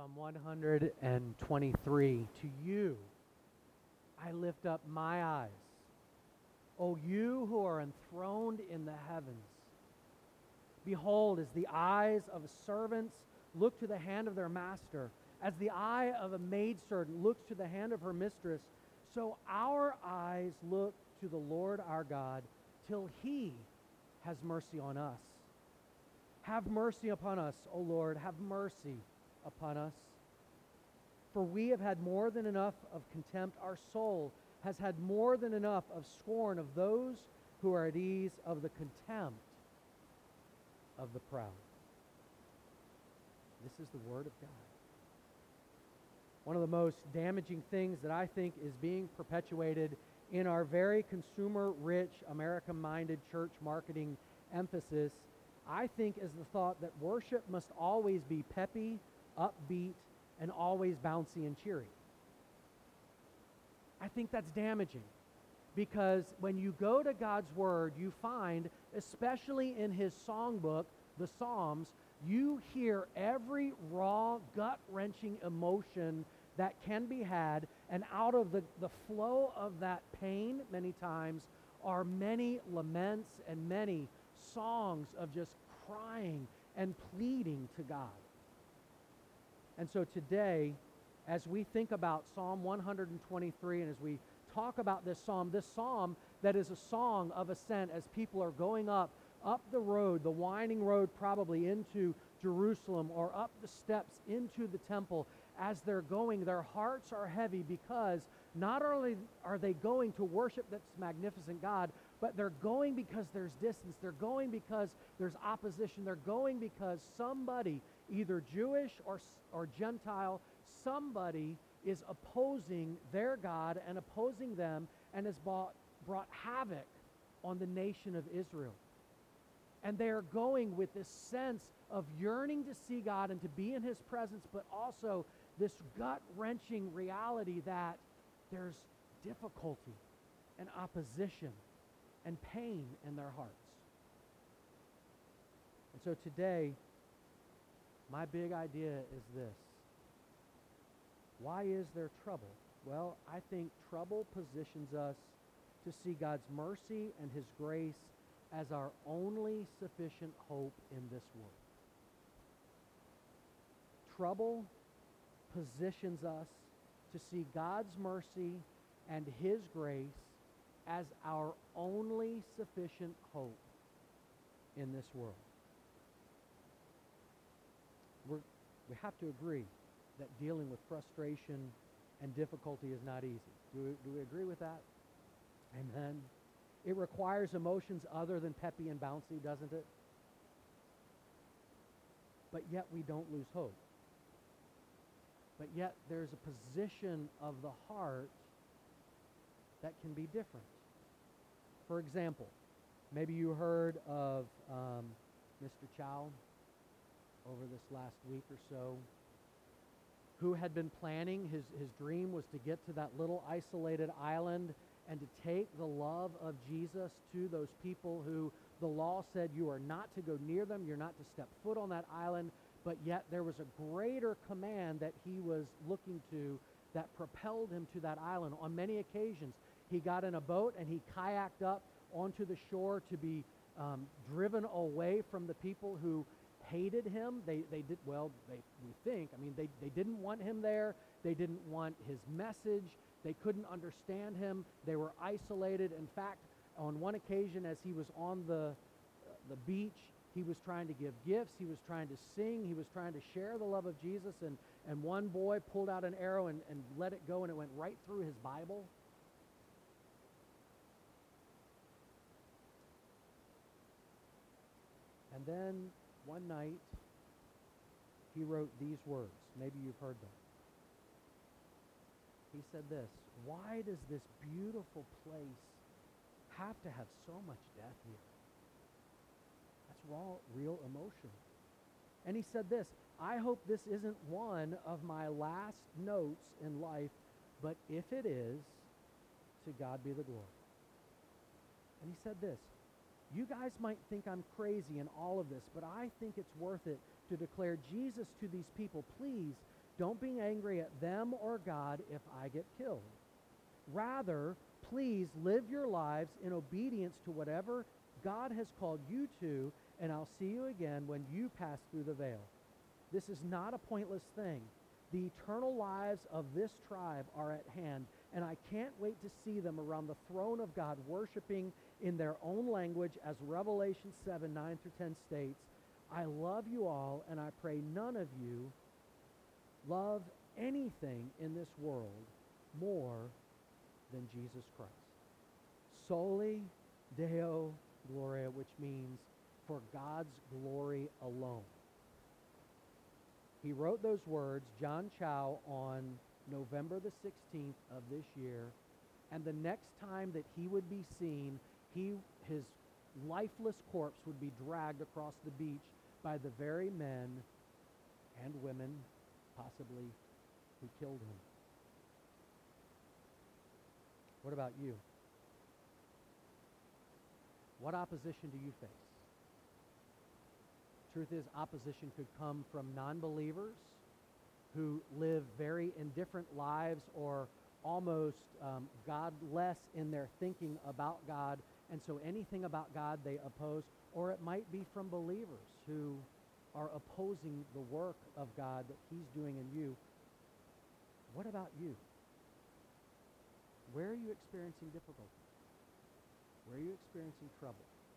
Psalm 123. To you I lift up my eyes. O you who are enthroned in the heavens. Behold, as the eyes of servants look to the hand of their master, as the eye of a maidservant looks to the hand of her mistress, so our eyes look to the Lord our God, till he has mercy on us. Have mercy upon us, O Lord, have mercy upon us. For we have had more than enough of contempt. Our soul has had more than enough of scorn of those who are at ease, of the contempt of the proud. This is the word of God. One of the most damaging things that I think is being perpetuated in our very consumer-rich, American-minded church marketing emphasis, I think, is the thought that worship must always be peppy, upbeat, and always bouncy and cheery. I think that's damaging, because when you go to God's Word, you find, especially in His songbook, the Psalms, you hear every raw, gut-wrenching emotion that can be had, and out of the flow of that pain, many times, are many laments and many songs of just crying and pleading to God. And so today, as we think about Psalm 123, and as we talk about this psalm that is a song of ascent as people are going up the road, the winding road probably into Jerusalem, or up the steps into the temple, as they're going, their hearts are heavy, because not only are they going to worship this magnificent God, but they're going because there's distance. They're going because there's opposition. They're going because somebody, either Jewish or Gentile, somebody is opposing their God and opposing them, and has brought havoc on the nation of Israel. And they are going with this sense of yearning to see God and to be in His presence, but also this gut-wrenching reality that there's difficulty and opposition and pain in their hearts. And so today, my big idea is this. Why is there trouble? Well, I think trouble positions us to see God's mercy and His grace as our only sufficient hope in this world. Trouble positions us to see God's mercy and His grace as our only sufficient hope in this world. We have to agree that dealing with frustration and difficulty is not easy. Do we agree with that? Amen. It requires emotions other than peppy and bouncy, doesn't it? But yet we don't lose hope. But yet there's a position of the heart that can be different. For example, maybe you heard of Mr. Chow over this last week or so, who had been planning, his dream was to get to that little isolated island and to take the love of Jesus to those people who the law said you are not to go near them, you're not to step foot on that island, but yet there was a greater command that he was looking to that propelled him to that island. On many occasions, he got in a boat and he kayaked up onto the shore to be driven away from the people who hated him. We think, they didn't want him there. They didn't want his message. They couldn't understand him. They were isolated. In fact, on one occasion, as he was on the beach, he was trying to give gifts. He was trying to sing. He was trying to share the love of Jesus. And one boy pulled out an arrow and let it go, and it went right through his Bible. And then one night, he wrote these words. Maybe you've heard them. He said this: "Why does this beautiful place have to have so much death here?" That's real emotion. And he said this: "I hope this isn't one of my last notes in life, but if it is, to God be the glory." And he said this: "You guys might think I'm crazy in all of this, but I think it's worth it to declare Jesus to these people. Please Don't be angry at them or God if I get killed. Rather, please live your lives in obedience to whatever God has called you to, and I'll see you again when you pass through the veil. This is not a pointless thing. The eternal lives of this tribe are at hand, and I can't wait to see them around the throne of God worshiping in their own language, as Revelation 7, 9 through 10 states. I love you all, and I pray none of you love anything in this world more than Jesus Christ. Soli Deo Gloria, which means for God's glory alone. He wrote those words, John Chow, on November the 16th of this year, and the next time that he would be seen, his lifeless corpse would be dragged across the beach by the very men and women, possibly, who killed him. What about you? What opposition do you face? Truth is, opposition could come from non-believers who live very indifferent lives or almost godless in their thinking about God, and so anything about God they oppose. Or it might be from believers who are opposing the work of God that He's doing in you. What about you? Where are you experiencing difficulty? Where are you experiencing trouble?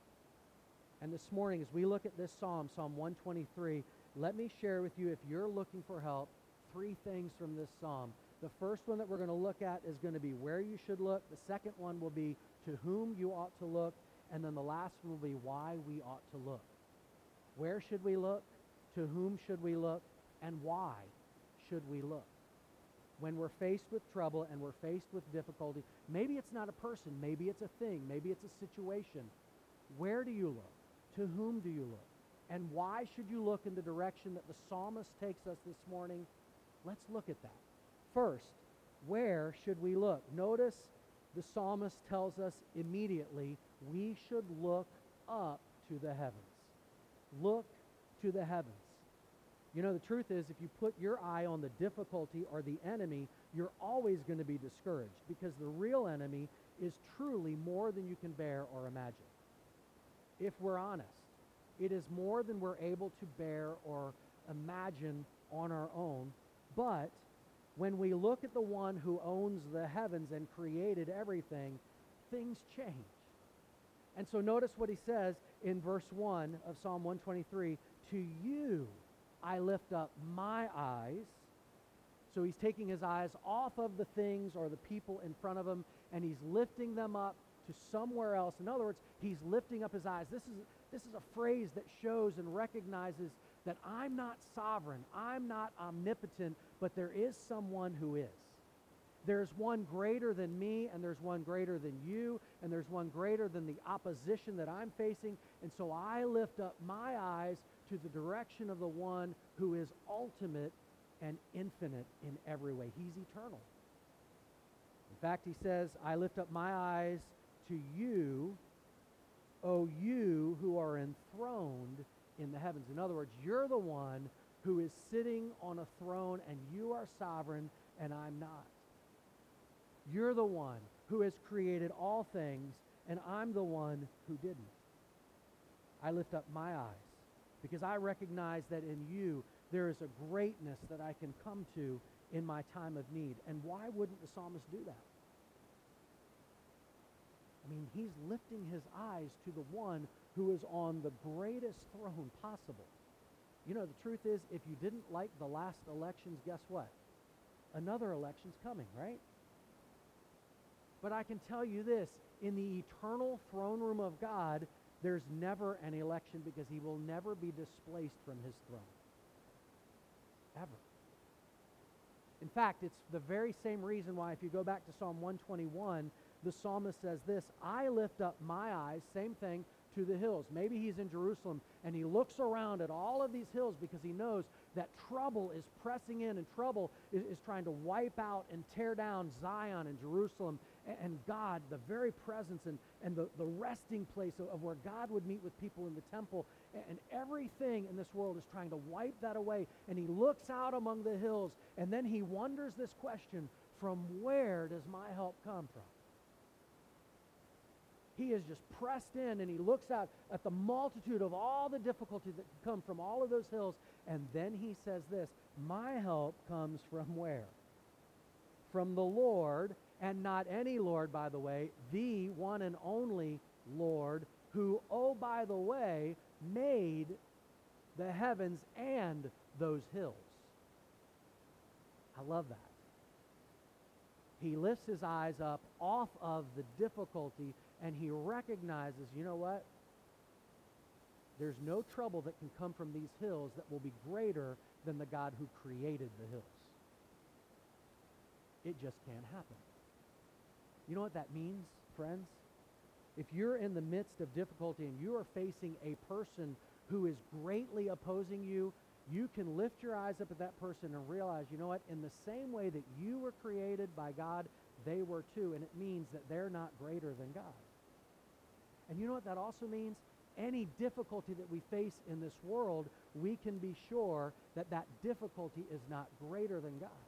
And this morning, as we look at this Psalm, Psalm 123, let me share with you, if you're looking for help, 3 things from this Psalm. The first one that we're going to look at is going to be where you should look. The second one will be to whom you ought to look. And then the last one will be why we ought to look. Where should we look? To whom should we look? And why should we look? When we're faced with trouble and we're faced with difficulty, maybe it's not a person, maybe it's a thing, maybe it's a situation. Where do you look? To whom do you look? And why should you look in the direction that the psalmist takes us this morning? Let's look at that. First, where should we look? Notice the psalmist tells us immediately we should look up to the heavens. Look to the heavens. You know, the truth is, if you put your eye on the difficulty or the enemy, you're always going to be discouraged, because the real enemy is truly more than you can bear or imagine. If we're honest, it is more than we're able to bear or imagine on our own. But when we look at the one who owns the heavens and created everything, things change. And so notice what he says in verse 1 of Psalm 123, to you I lift up my eyes. So he's taking his eyes off of the things or the people in front of him, and he's lifting them up to somewhere else. In other words, he's lifting up his eyes. This is a phrase that shows and recognizes that I'm not sovereign, I'm not omnipotent, but there is someone who is. There's one greater than me, and there's one greater than you, and there's one greater than the opposition that I'm facing. And so I lift up my eyes to the direction of the one who is ultimate and infinite in every way. He's eternal. In fact, he says, I lift up my eyes to you, O you who are enthroned in the heavens. In other words, you're the one who is sitting on a throne, and you are sovereign, and I'm not. You're the one who has created all things, and I'm the one who didn't. I lift up my eyes because I recognize that in you there is a greatness that I can come to in my time of need. And why wouldn't the psalmist do that? I mean, he's lifting his eyes to the one who is on the greatest throne possible. You know, the truth is, if you didn't like the last elections, guess what? Another election's coming, right? But I can tell you this, in the eternal throne room of God, there's never an election, because he will never be displaced from his throne. Ever. In fact, it's the very same reason why, if you go back to Psalm 121, the psalmist says this, I lift up my eyes, same thing, to the hills. Maybe he's in Jerusalem, and he looks around at all of these hills because he knows that trouble is pressing in, and trouble is trying to wipe out and tear down Zion and Jerusalem, and God, the very presence and the resting place of where God would meet with people in the temple, and everything in this world is trying to wipe that away. And he looks out among the hills, and then he wonders this question: from where does my help come from? He is just pressed in, and he looks out at the multitude of all the difficulties that come from all of those hills, and then he says this: my help comes from where? From the Lord, and not any Lord, by the way, the one and only Lord, who, oh, by the way, made the heavens and those hills. I love that. He lifts his eyes up off of the difficulty, and he recognizes, you know what? There's no trouble that can come from these hills that will be greater than the God who created the hills. It just can't happen. You know what that means, friends? If you're in the midst of difficulty and you are facing a person who is greatly opposing you, you can lift your eyes up at that person and realize, you know what? In the same way that you were created by God, they were too, and it means that they're not greater than God. And you know what that also means? Any difficulty that we face in this world, we can be sure that that difficulty is not greater than God.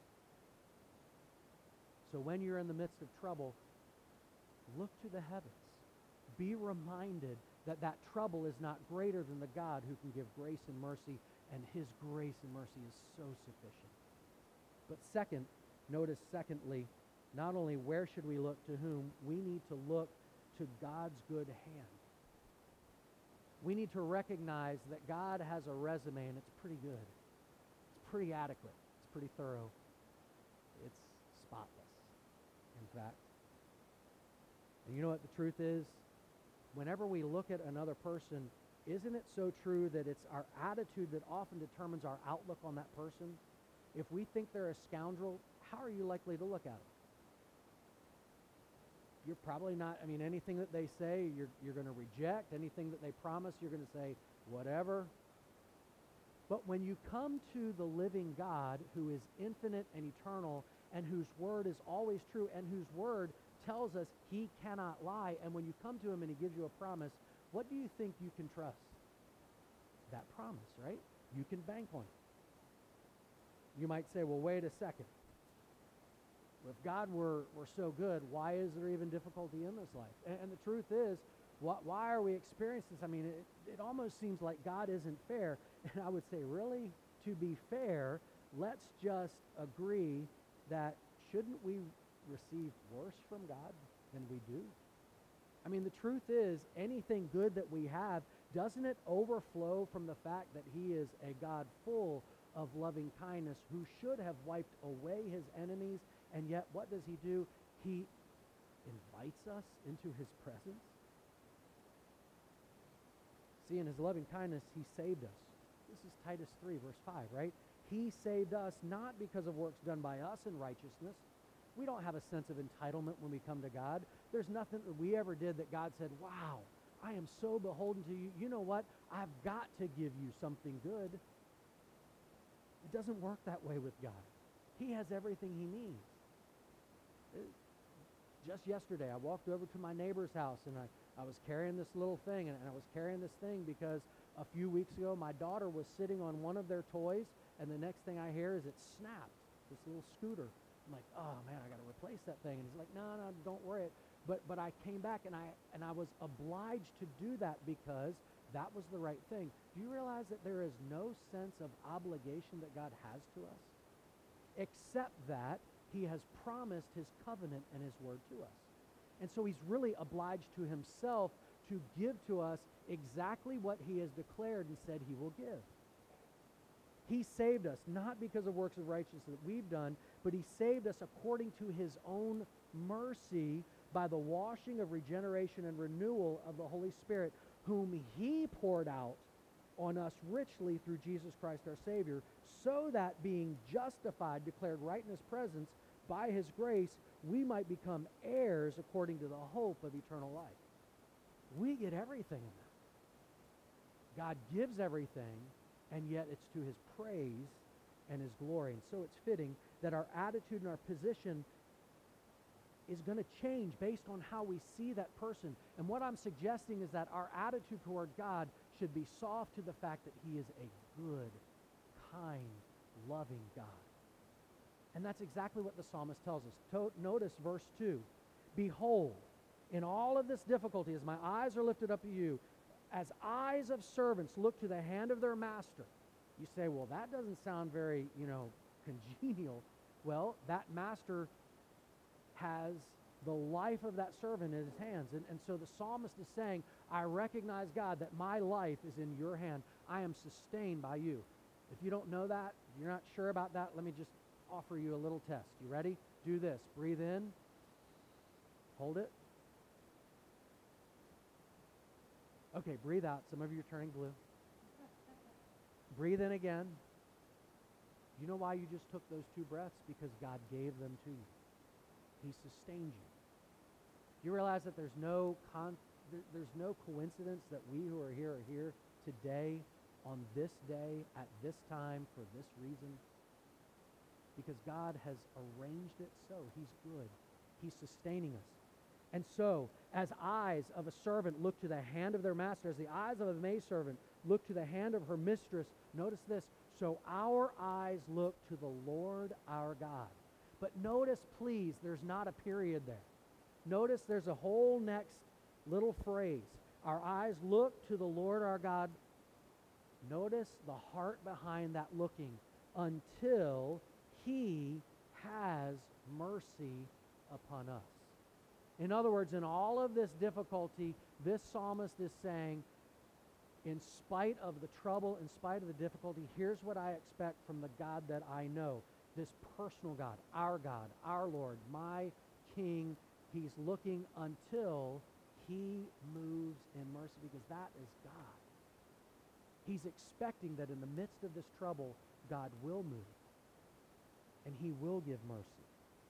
So when you're in the midst of trouble, look to the heavens. Be reminded that that trouble is not greater than the God who can give grace and mercy, and his grace and mercy is so sufficient. But secondly, not only where should we look to whom, we need to look to God's good hand. We need to recognize that God has a resume, and it's pretty good. It's pretty adequate. It's pretty thorough. It's spotless, in fact. And you know what the truth is? Whenever we look at another person, isn't it so true that it's our attitude that often determines our outlook on that person? If we think they're a scoundrel, how are you likely to look at them? You're probably not, anything that they say, you're going to reject. Anything that they promise, you're going to say, whatever. But when you come to the living God, who is infinite and eternal, and whose word is always true, and whose word tells us he cannot lie, and when you come to him and he gives you a promise, what do you think you can trust? That promise, right? You can bank on it. You might say, well, wait a second. If God were so good, why is there even difficulty in this life? And the truth is, why are we experiencing this? It almost seems like God isn't fair. And I would say, really, to be fair, let's just agree that shouldn't we receive worse from God than we do? The truth is, anything good that we have, doesn't it overflow from the fact that he is a God full of loving kindness, who should have wiped away his enemies, and yet what does he do? He invites us into his presence. See, in his loving kindness, he saved us. This is Titus 3, verse 5, right? He saved us not because of works done by us in righteousness. We don't have a sense of entitlement when we come to God. There's nothing that we ever did that God said, wow, I am so beholden to you. You know what? I've got to give you something good. It doesn't work that way with God. He has everything he needs. Just yesterday, I walked over to my neighbor's house, and I was carrying this little thing, and I was carrying this thing because a few weeks ago, my daughter was sitting on one of their toys, and the next thing I hear is it snapped, this little scooter. I'm like, oh man, I got to replace that thing. And he's like, no, don't worry. But I came back, and I was obliged to do that because that was the right thing. Do you realize that there is no sense of obligation that God has to us? Except that he has promised his covenant and his word to us. And so he's really obliged to himself to give to us exactly what he has declared and said he will give. He saved us, not because of works of righteousness that we've done, but he saved us according to his own mercy by the washing of regeneration and renewal of the Holy Spirit, whom he poured out on us richly through Jesus Christ our Savior, so that being justified, declared right in his presence by his grace, we might become heirs according to the hope of eternal life. We get everything in that. God gives everything, and yet it's to his praise and His glory. And so it's fitting that our attitude and our position is going to change based on how we see that person. And what I'm suggesting is that our attitude toward God should be soft to the fact that He is a good, kind, loving God. And that's exactly what the psalmist tells us. Notice verse 2. Behold, in all of this difficulty, as my eyes are lifted up to you, as eyes of servants look to the hand of their master. You say, well, that doesn't sound very, congenial. Well, that master has the life of that servant in his hands. And so the psalmist is saying, I recognize, God, that my life is in your hand. I am sustained by you. If you don't know that, you're not sure about that, let me just offer you a little test. You ready? Do this. Breathe in. Hold it. Okay, breathe out. Some of you are turning blue. Breathe in again. You know why you just took those 2 breaths? Because God gave them to you. He sustained you. You realize that there's no coincidence that we who are here today, on this day, at this time, for this reason? Because God has arranged it so. He's good. He's sustaining us. And so, as eyes of a servant look to the hand of their master, as the eyes of a maidservant look to the hand of her mistress, notice this, so our eyes look to the Lord our God. But notice, please, there's not a period there. Notice there's a whole next little phrase. Our eyes look to the Lord our God. Notice the heart behind that looking, until He has mercy upon us. In other words, in all of this difficulty, this psalmist is saying, in spite of the trouble, in spite of the difficulty, here's what I expect from the God that I know. This personal God, our Lord, my King. He's looking until He moves in mercy, because that is God. He's expecting that in the midst of this trouble, God will move, and He will give mercy.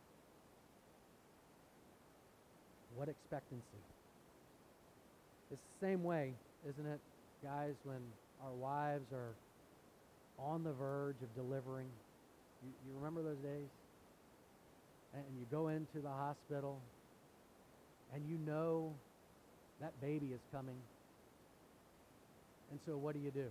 What expectancy. It's the same way, isn't it, guys, when our wives are on the verge of delivering? You remember those days? And you go into the hospital, and you know that baby is coming. And so what do? You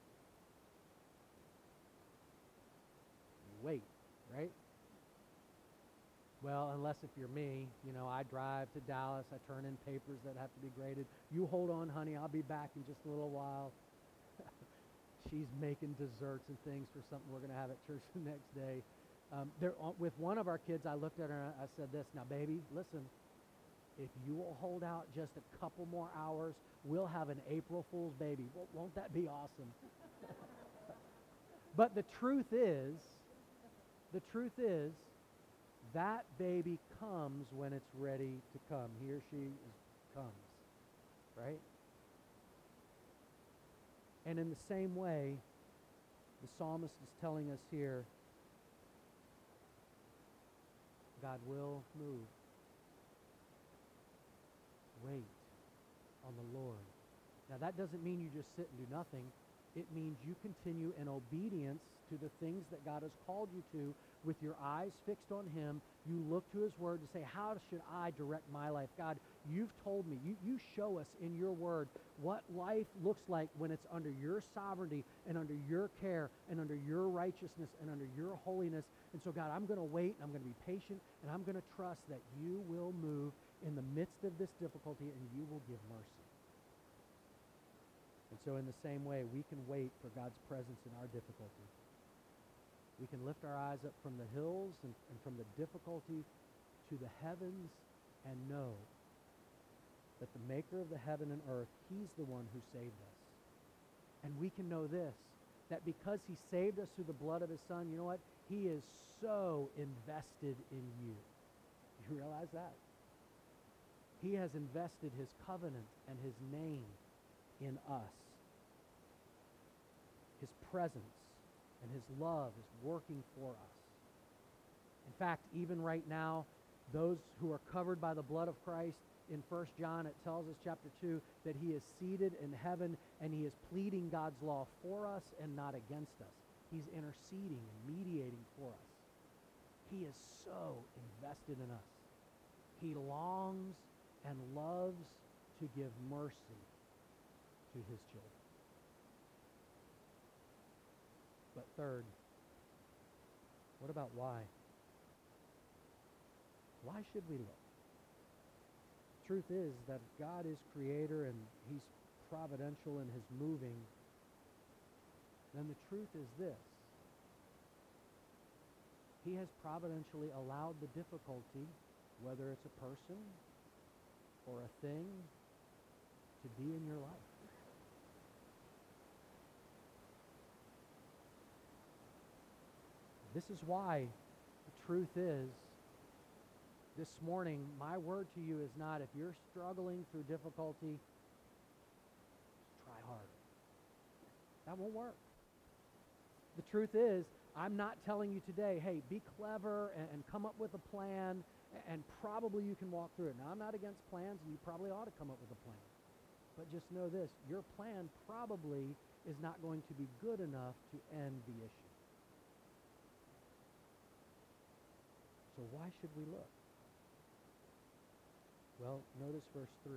wait, right? Well, unless if you're me, I drive to Dallas, I turn in papers that have to be graded. You hold on, honey, I'll be back in just a little while. She's making desserts and things for something we're going to have at church the next day. With one of our kids, I looked at her and I said this, now baby, listen, if you will hold out just a couple more hours, we'll have an April Fool's baby. Won't that be awesome? But the truth is, that baby comes when it's ready to come. He or she comes, right? And in the same way, the psalmist is telling us here, God will move. Wait on the Lord. Now that doesn't mean you just sit and do nothing. It means you continue in obedience to the things that God has called you to, with your eyes fixed on Him. You look to His Word to say, how should I direct my life? God, you've told me, you show us in your Word what life looks like when it's under your sovereignty and under your care and under your righteousness and under your holiness. And so, God, I'm going to wait, and I'm going to be patient, and I'm going to trust that you will move in the midst of this difficulty, and you will give mercy. And so in the same way, we can wait for God's presence in our difficulty. We can lift our eyes up from the hills and from the difficulty to the heavens and know that the maker of the heaven and earth, He's the one who saved us. And we can know this, that because He saved us through the blood of His Son, you know what? He is so invested in you. You realize that? He has invested His covenant and His name in us. His presence and His love is working for us. In fact, even right now, those who are covered by the blood of Christ, in 1 John, it tells us, chapter 2, that He is seated in heaven and He is pleading God's law for us and not against us. He's interceding and mediating for us. He is so invested in us. He longs and loves to give mercy to his children. But third, what about why? Why should we look? Truth is that God is creator and he's providential in his moving. Then the truth is this: he has providentially allowed the difficulty, whether it's a person or a thing, to be in your life. This is why the truth is, this morning, my word to you is not, if you're struggling through difficulty, try harder. That won't work. The truth is, I'm not telling you today, hey, be clever and come up with a plan, and probably you can walk through it. Now, I'm not against plans, and you probably ought to come up with a plan. But just know this, your plan probably is not going to be good enough to end the issue. So why should we look? Well, notice verse 3.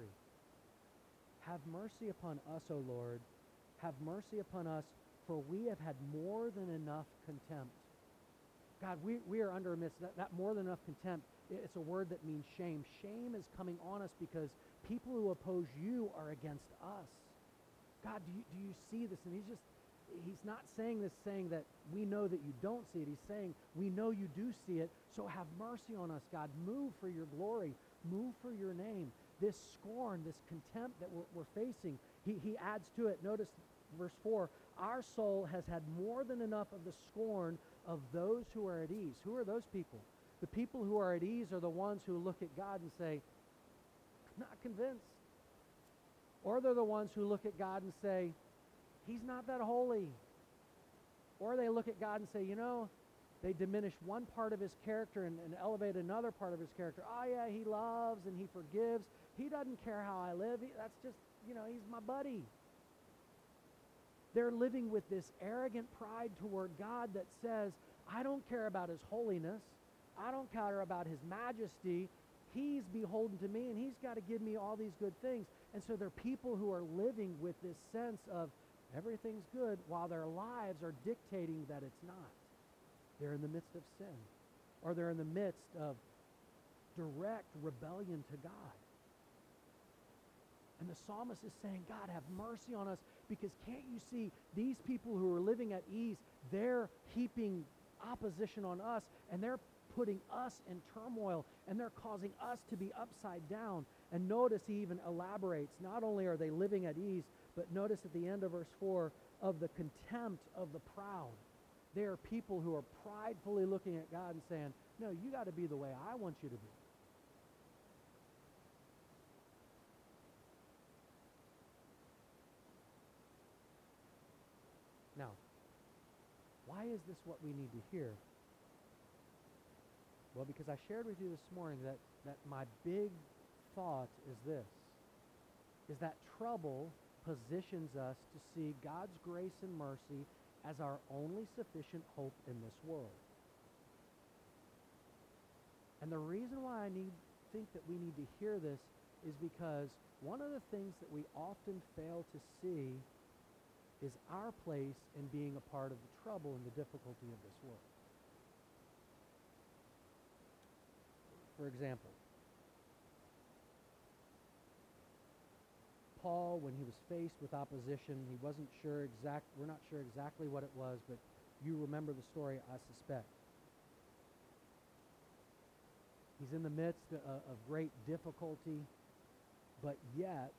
Have mercy upon us, O Lord. Have mercy upon us, for we have had more than enough contempt. God, we are under a mist. That more than enough contempt, it's a word that means shame. Shame is coming on us because people who oppose you are against us. God, do you see this? And he's not saying this saying that we know that you don't see it. He's saying we know you do see it, so have mercy on us, God. Move for your glory. Move for your name. This scorn, this contempt that we're facing, he adds to it. Notice verse 4, our soul has had more than enough of the scorn of those who are at ease. Who are those people? The people who are at ease are the ones who look at God and say, I'm not convinced. Or they're the ones who look at God and say, he's not that holy. Or they look at God and say, they diminish one part of his character and elevate another part of his character. Oh yeah, he loves and he forgives. He doesn't care how I live. That's just, he's my buddy. They're living with this arrogant pride toward God that says, I don't care about his holiness. I don't care about his majesty. He's beholden to me and he's got to give me all these good things. And so there are people who are living with this sense of everything's good while their lives are dictating that it's not. They're in the midst of sin, or they're in the midst of direct rebellion to God. And the psalmist is saying, God, have mercy on us, because can't you see these people who are living at ease, they're heaping opposition on us, and they're putting us in turmoil, and they're causing us to be upside down. And notice he even elaborates, not only are they living at ease, but notice at the end of verse 4, of the contempt of the proud. They are people who are pridefully looking at God and saying, no, you got to be the way I want you to be. Now, why is this what we need to hear? Well, because I shared with you this morning that my big thought is this, is that trouble positions us to see God's grace and mercy as our only sufficient hope in this world. And the reason why I think that we need to hear this is because one of the things that we often fail to see is our place in being a part of the trouble and the difficulty of this world. For example, Paul, when he was faced with opposition, he wasn't sure we're not sure exactly what it was, but you remember the story, I suspect. He's in the midst of great difficulty, but yet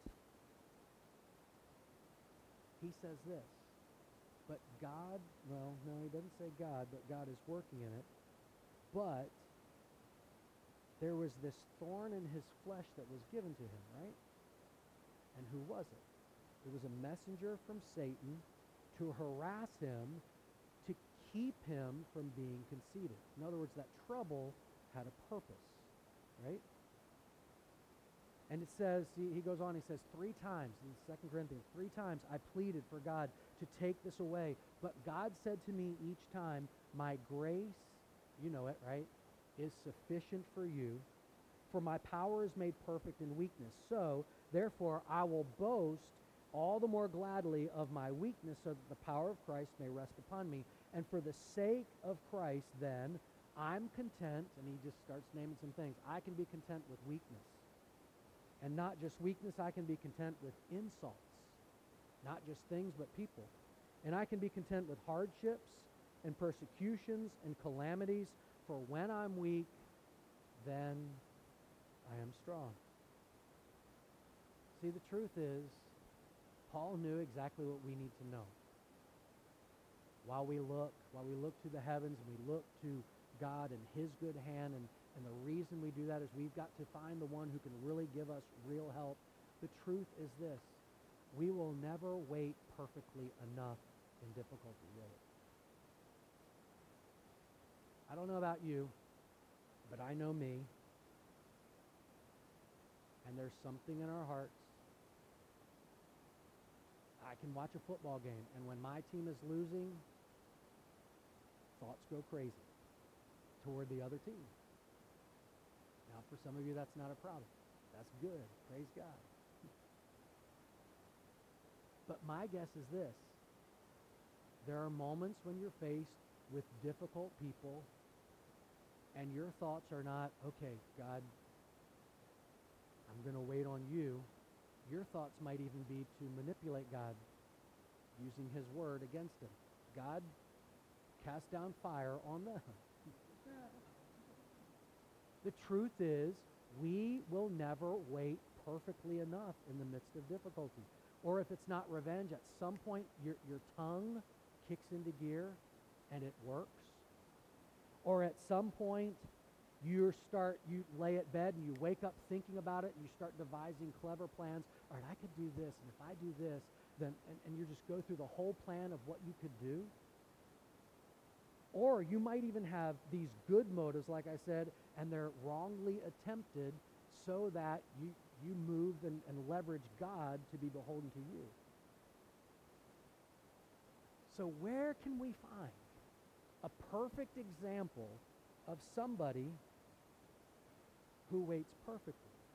he says this, but God, well, no, he doesn't say God, but God is working in it, but there was this thorn in his flesh that was given to him, right? And who was it? It was a messenger from Satan to harass him, to keep him from being conceited. In other words, that trouble had a purpose, right? And it says, he goes on, he says, 3 times in 2 Corinthians, 3 times I pleaded for God to take this away. But God said to me each time, my grace, you know it, right, is sufficient for you, for my power is made perfect in weakness. So, therefore, I will boast all the more gladly of my weakness, so that the power of Christ may rest upon me. And for the sake of Christ, then, I'm content, and he just starts naming some things. I can be content with weakness. And not just weakness, I can be content with insults. Not just things, but people. And I can be content with hardships and persecutions and calamities, for when I'm weak, then I am strong. See, the truth is, Paul knew exactly what we need to know. While we look to the heavens and we look to God and his good hand, and the reason we do that is we've got to find the one who can really give us real help. The truth is this: we will never wait perfectly enough in difficulty, will it? I don't know about you, but I know me, and there's something in our hearts. I can watch a football game, and when my team is losing, thoughts go crazy toward the other team. Now, for some of you, that's not a problem. That's good. Praise God. But my guess is this: there are moments when you're faced with difficult people, and your thoughts are not, okay, God, I'm going to wait on you. Your thoughts might even be to manipulate God, using his word against him. God, cast down fire on them. The truth is, we will never wait perfectly enough in the midst of difficulty. Or if it's not revenge, at some point your tongue kicks into gear and it works. Or at some point you lay at bed and you wake up thinking about it and you start devising clever plans. All right, I could do this, and if I do this, then, and you just go through the whole plan of what you could do. Or you might even have these good motives, like I said, and they're wrongly attempted so that you move and leverage God to be beholden to you. So where can we find a perfect example of somebody who waits perfectly?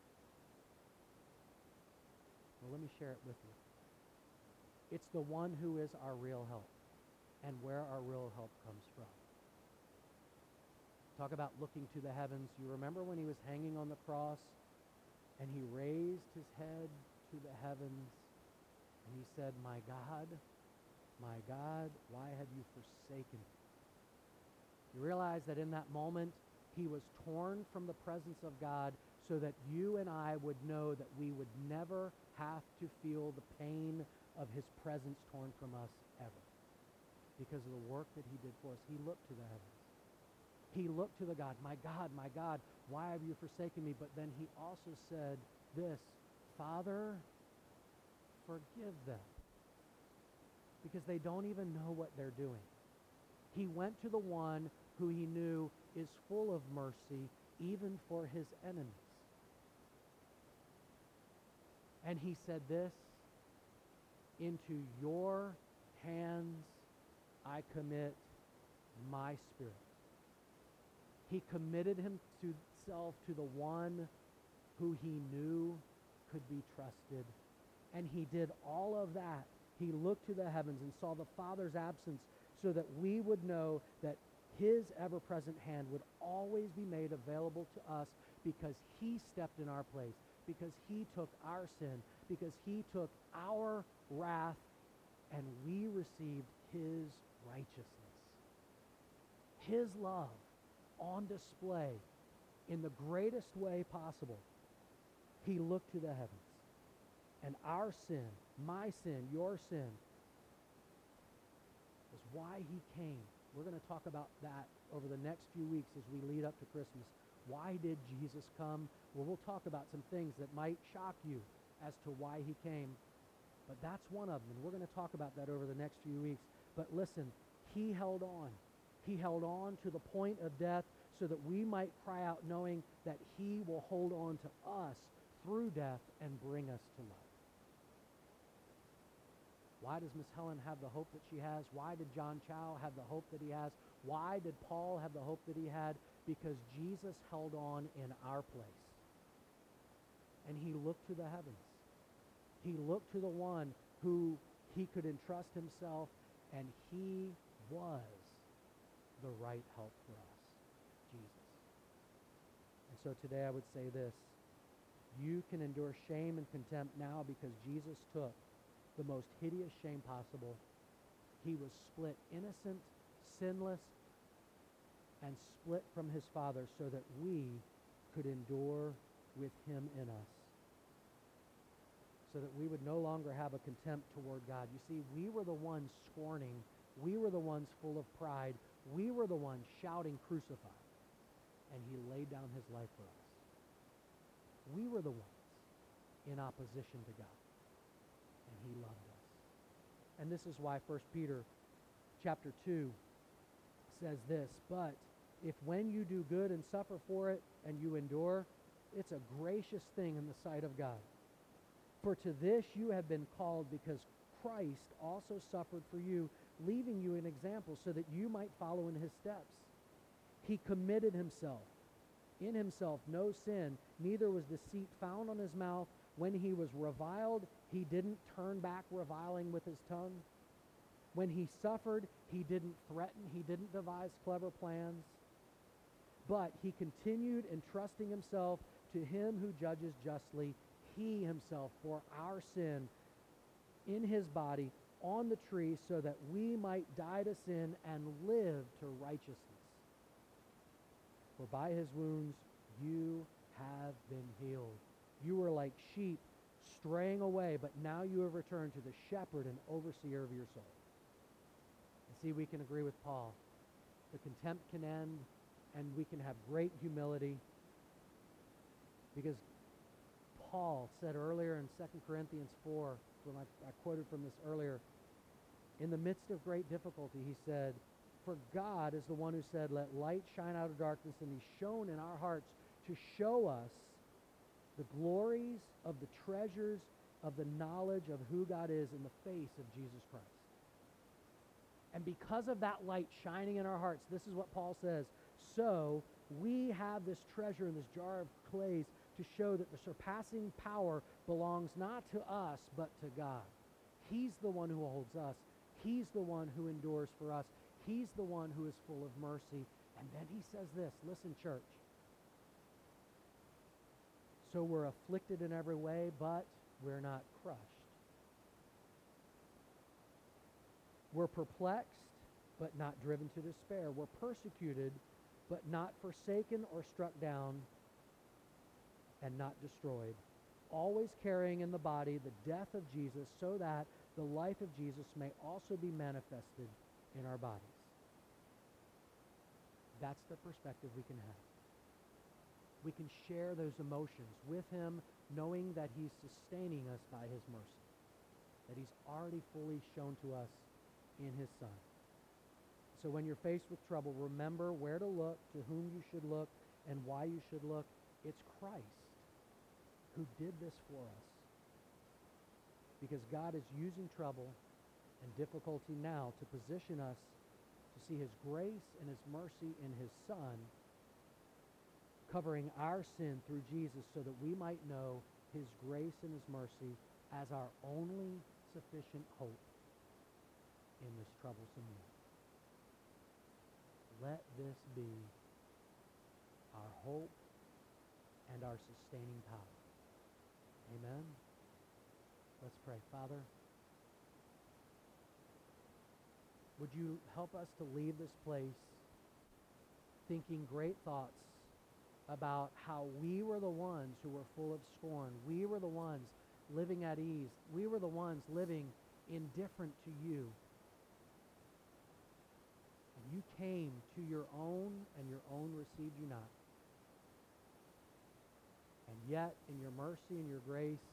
Well, let me share it with you. It's the one who is our real help, and where our real help comes from. Talk about looking to the heavens. You remember when he was hanging on the cross and he raised his head to the heavens and he said, my God, why have you forsaken me? You realize that in that moment he was torn from the presence of God so that you and I would know that we would never have to feel the pain of his presence torn from us ever. Because of the work that he did for us, he looked to the heavens. He looked to the God, my God, why have you forsaken me? But then he also said this, Father, forgive them, because they don't even know what they're doing. He went to the one who he knew is full of mercy, even for his enemies. And he said this, into your hands I commit my spirit. He committed himself to the one who he knew could be trusted. And he did all of that. He looked to the heavens and saw the Father's absence so that we would know that his ever-present hand would always be made available to us, because he stepped in our place, because he took our sin, because he took our wrath, and we received his righteousness. His love on display in the greatest way possible. He looked to the heavens, and our sin, my sin, your sin, is why he came. We're going to talk about that over the next few weeks as we lead up to Christmas. Why did Jesus come? Well, we'll talk about some things that might shock you as to why he came, but that's one of them, and we're going to talk about that over the next few weeks. But listen, he held on. He held on to the point of death so that we might cry out knowing that he will hold on to us through death and bring us to life. Why does Miss Helen have the hope that she has? Why did John Chow have the hope that he has? Why did Paul have the hope that he had? Because Jesus held on in our place. And he looked to the heavens. He looked to the one who he could entrust himself, and he was the right help for us, Jesus. And so today I would say this: you can endure shame and contempt now because Jesus took the most hideous shame possible. He was split innocent, sinless, and split from his Father so that we could endure with him in us, so that we would no longer have a contempt toward God. You see, we were the ones scorning. We were the ones full of pride. We were the ones shouting, "Crucify." And he laid down his life for us. We were the ones in opposition to God, and he loved us. And this is why 1 Peter chapter 2 says this: but if when you do good and suffer for it and you endure, it's a gracious thing in the sight of God. For to this you have been called, because Christ also suffered for you, leaving you an example so that you might follow in his steps. He committed himself, in himself no sin, neither was deceit found on his mouth. When he was reviled, he didn't turn back reviling with his tongue. When he suffered, he didn't threaten, he didn't devise clever plans. But he continued entrusting himself to him who judges justly. He himself bore our sin in his body on the tree so that we might die to sin and live to righteousness. For by his wounds you have been healed. You were like sheep straying away, but now you have returned to the shepherd and overseer of your soul. And see, we can agree with Paul. The contempt can end, and we can have great humility, because Paul said earlier in 2 Corinthians 4, when I quoted from this earlier, in the midst of great difficulty, he said, for God is the one who said, let light shine out of darkness, and he's shown in our hearts to show us the glories of the treasures of the knowledge of who God is in the face of Jesus Christ. And because of that light shining in our hearts, this is what Paul says, so we have this treasure in this jar of clays to show that the surpassing power belongs not to us, but to God. He's the one who holds us. He's the one who endures for us. He's the one who is full of mercy. And then he says this, listen, church. So we're afflicted in every way, but we're not crushed. We're perplexed, but not driven to despair. We're persecuted, but not forsaken or struck down, and not destroyed. Always carrying in the body the death of Jesus, so that the life of Jesus may also be manifested in our bodies. That's the perspective we can have. We can share those emotions with him, knowing that he's sustaining us by his mercy, that he's already fully shown to us in his Son. So when you're faced with trouble, remember where to look, to whom you should look, and why you should look. It's Christ who did this for us. Because God is using trouble and difficulty now to position us to see his grace and his mercy in his Son, covering our sin through Jesus, so that we might know his grace and his mercy as our only sufficient hope in this troublesome world. Let this be our hope and our sustaining power. Amen. Let's pray. Father, would you help us to leave this place thinking great thoughts about how we were the ones who were full of scorn. We were the ones living at ease. We were the ones living indifferent to you. And you came to your own, and your own received you not. And yet, in your mercy and your grace,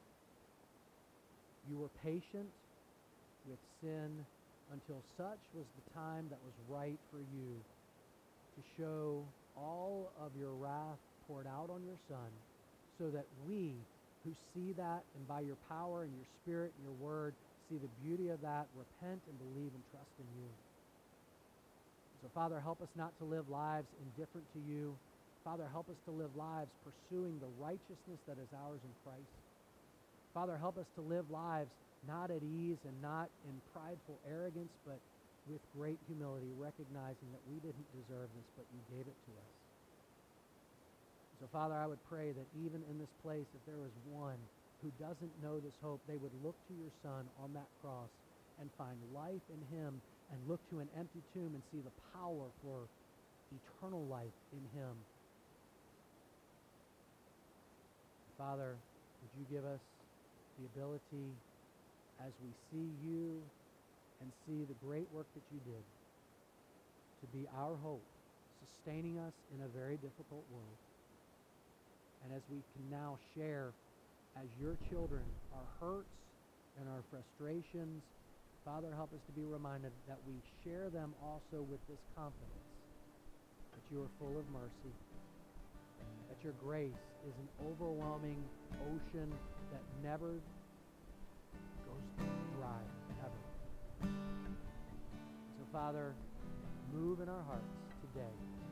you were patient with sin until such was the time that was right for you to show all of your wrath poured out on your Son, so that we who see that and by your power and your Spirit and your word see the beauty of that, repent and believe and trust in you. So, Father, help us not to live lives indifferent to you. Father, help us to live lives pursuing the righteousness that is ours in Christ. Father, help us to live lives not at ease and not in prideful arrogance, but with great humility, recognizing that we didn't deserve this, but you gave it to us. So, Father, I would pray that even in this place, if there is one who doesn't know this hope, they would look to your Son on that cross and find life in him and look to an empty tomb and see the power for eternal life in him. Father, would you give us the ability, as we see you and see the great work that you did, to be our hope, sustaining us in a very difficult world. And as we can now share, as your children, our hurts and our frustrations, Father, help us to be reminded that we share them also with this confidence that you are full of mercy, that your grace is an overwhelming ocean that never goes dry, ever. So, Father, move in our hearts today.